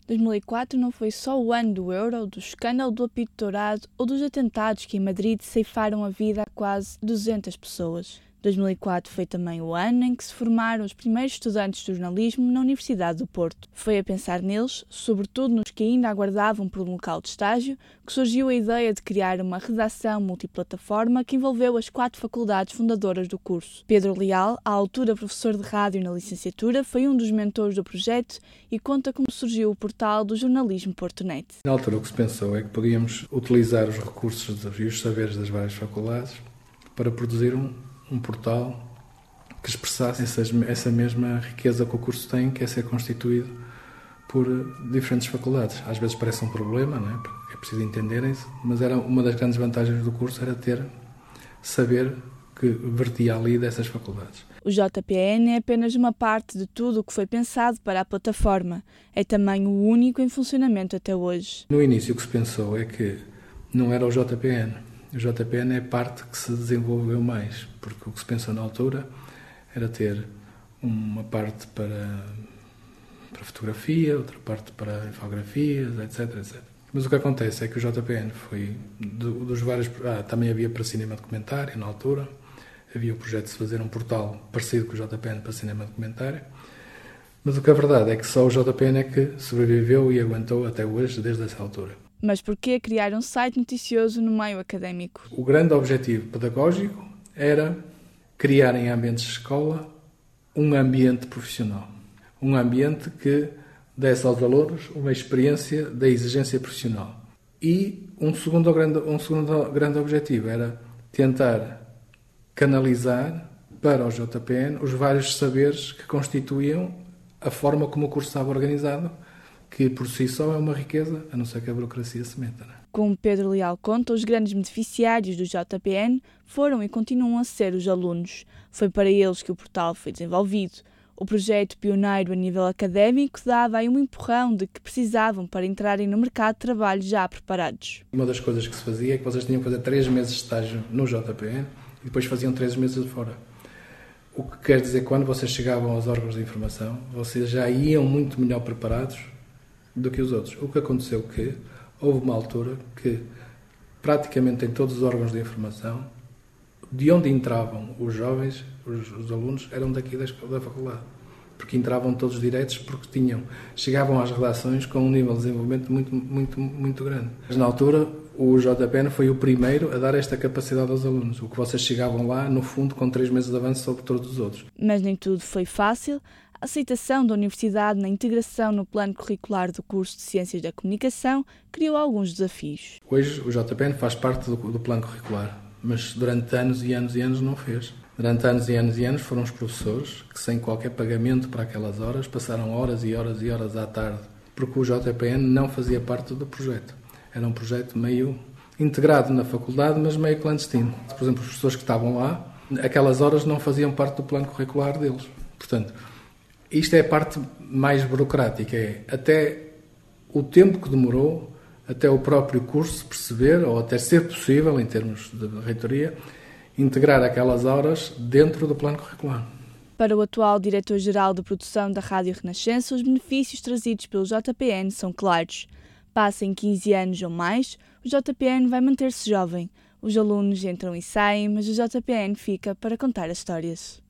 2004 não foi só o ano do euro, do escândalo do apito dourado ou dos atentados que em Madrid ceifaram a vida a quase 200 pessoas. 2004 foi também o ano em que se formaram os primeiros estudantes de jornalismo na Universidade do Porto. Foi a pensar neles, sobretudo nos que ainda aguardavam por um local de estágio, que surgiu a ideia de criar uma redação multiplataforma que envolveu as 4 faculdades fundadoras do curso. Pedro Leal, à altura professor de rádio na licenciatura, foi um dos mentores do projeto e conta como surgiu o portal do jornalismo Portonet. Na altura o que se pensou é que podíamos utilizar os recursos e os saberes das várias faculdades para produzir um portal que expressasse essa mesma riqueza que o curso tem, que é ser constituído por diferentes faculdades. Às vezes parece um problema, não é? Porque é preciso entenderem-se, mas era uma das grandes vantagens do curso era ter saber que vertia ali dessas faculdades. O JPN é apenas uma parte de tudo o que foi pensado para a plataforma. É também o único em funcionamento até hoje. No início o que se pensou é que não era o JPN. O JPN é a parte que se desenvolveu mais, porque o que se pensou na altura era ter uma parte para fotografia, outra parte para infografias, etc. Mas o que acontece é que o JPN foi dos vários... também havia para cinema documentário na altura, havia o projeto de se fazer um portal parecido com o JPN para cinema documentário, mas o que é verdade é que só o JPN é que sobreviveu e aguentou até hoje, desde essa altura. Mas porquê criar um site noticioso no meio académico? O grande objetivo pedagógico era criar em ambientes de escola um ambiente profissional. Um ambiente que desse aos alunos uma experiência da exigência profissional. E um segundo grande objetivo era tentar canalizar para o JPN os vários saberes que constituíam a forma como o curso estava organizado, que por si só é uma riqueza, a não ser que a burocracia se meta. Não é? Como Pedro Leal conta, os grandes beneficiários do JPN foram e continuam a ser os alunos. Foi para eles que o portal foi desenvolvido. O projeto pioneiro a nível académico dava aí um empurrão de que precisavam para entrarem no mercado de trabalho já preparados. Uma das coisas que se fazia é que vocês tinham que fazer 3 meses de estágio no JPN e depois faziam 3 meses de fora. O que quer dizer que quando vocês chegavam aos órgãos de informação, vocês já iam muito melhor preparados do que os outros. O que aconteceu que houve uma altura que praticamente em todos os órgãos de informação, de onde entravam os jovens, os alunos, eram daqui da faculdade. Porque entravam todos diretos, porque chegavam às redações com um nível de desenvolvimento muito grande. Mas na altura, o JPN foi o primeiro a dar esta capacidade aos alunos. O que vocês chegavam lá, no fundo, com 3 meses de avanço sobre todos os outros. Mas nem tudo foi fácil. A aceitação da universidade na integração no plano curricular do curso de Ciências da Comunicação criou alguns desafios. Hoje o JPN faz parte do plano curricular, mas durante anos e anos não fez. Durante anos e anos foram os professores que, sem qualquer pagamento para aquelas horas, passaram horas e horas à tarde, porque o JPN não fazia parte do projeto. Era um projeto meio integrado na faculdade, mas meio clandestino. Por exemplo, os professores que estavam lá, aquelas horas não faziam parte do plano curricular deles. Portanto, isto é a parte mais burocrática, é até o tempo que demorou até o próprio curso perceber, ou até ser possível, em termos de reitoria, integrar aquelas horas dentro do plano curricular. Para o atual diretor-geral de produção da Rádio Renascença, os benefícios trazidos pelo JPN são claros. Passem 15 anos ou mais, o JPN vai manter-se jovem. Os alunos entram e saem, mas o JPN fica para contar as histórias.